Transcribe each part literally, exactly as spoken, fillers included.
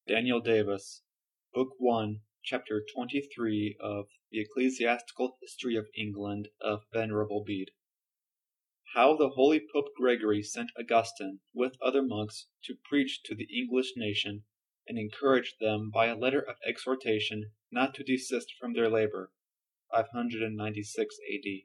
Daniel Davis, Book one, Chapter twenty-three of The Ecclesiastical History of England of Venerable Bede. How the holy Pope Gregory sent Augustine, with other monks, to preach to the English nation, and encouraged them by a letter of exhortation not to desist from their labor. five ninety-six A D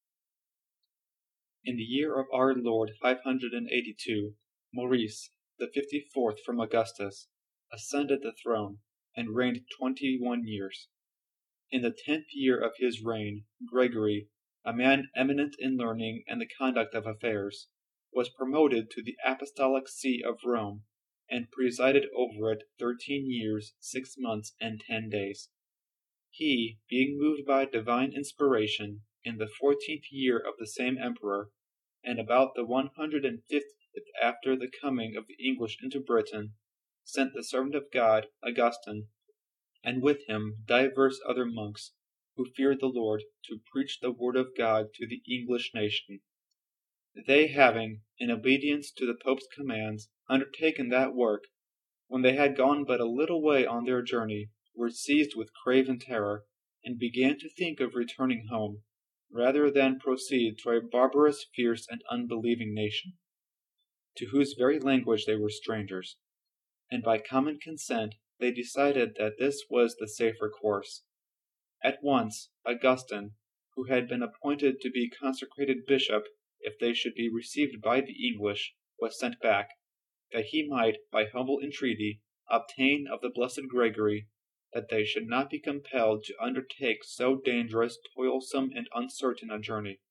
In the year of our Lord five hundred eighty-two, Maurice, the fifty-fourth from Augustus, ascended the throne, and reigned twenty-one years. In the tenth year of his reign, Gregory, a man eminent in learning and the conduct of affairs, was promoted to the apostolic see of Rome, and presided over it thirteen years, six months, and ten days. He, being moved by divine inspiration, in the fourteenth year of the same emperor, and about the one hundred and fiftieth after the coming of the English into Britain, sent the servant of God, Augustine, and with him divers other monks, who feared the Lord, to preach the word of God to the English nation. They having, in obedience to the Pope's commands, undertaken that work, when they had gone but a little way on their journey, were seized with craven terror, and began to think of returning home, rather than proceed to a barbarous, fierce, and unbelieving nation, to whose very language they were strangers. And by common consent they decided that this was the safer course. At once Augustine, who had been appointed to be consecrated bishop if they should be received by the English, was sent back, that he might, by humble entreaty, obtain of the blessed Gregory that they should not be compelled to undertake so dangerous, toilsome, and uncertain a journey.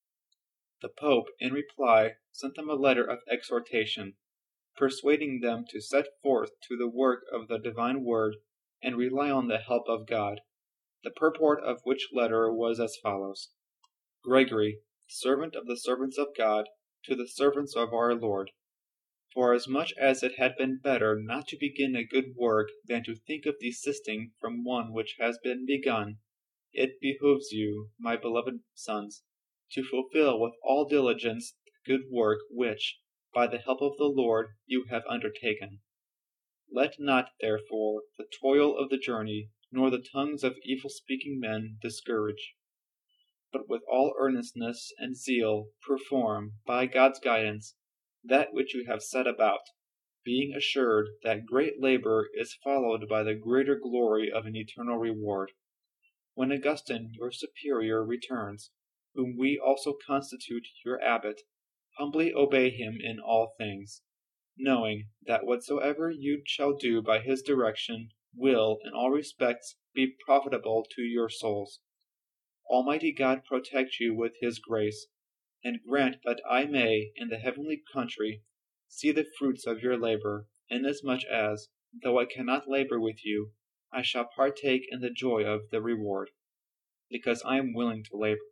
The Pope, in reply, sent them a letter of exhortation, persuading them to set forth to the work of the divine word, and rely on the help of God, the purport of which letter was as follows: Gregory, servant of the servants of God, to the servants of our Lord, forasmuch as it had been better not to begin a good work than to think of desisting from one which has been begun, it behooves you, my beloved sons, to fulfill with all diligence the good work which, by the help of the Lord, you have undertaken. Let not, therefore, the toil of the journey, nor the tongues of evil-speaking men discourage, but with all earnestness and zeal perform, by God's guidance, that which you have set about, being assured that great labor is followed by the greater glory of an eternal reward. When Augustine, your superior, returns, whom we also constitute your abbot, humbly obey him in all things, knowing that whatsoever you shall do by his direction will, in all respects, be profitable to your souls. Almighty God protect you with his grace, and grant that I may, in the heavenly country, see the fruits of your labor, inasmuch as, though I cannot labor with you, I shall partake in the joy of the reward, because I am willing to labor.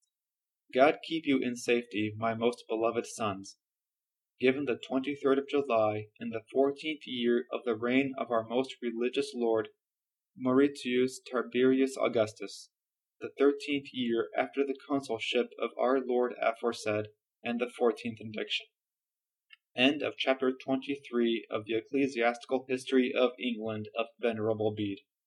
God keep you in safety, my most beloved sons. Given the twenty-third of July, in the fourteenth year of the reign of our most religious Lord, Mauritius Tiberius Augustus, the thirteenth year after the consulship of our Lord aforesaid, and the fourteenth indiction. End of chapter twenty-three of the Ecclesiastical History of England of Venerable Bede.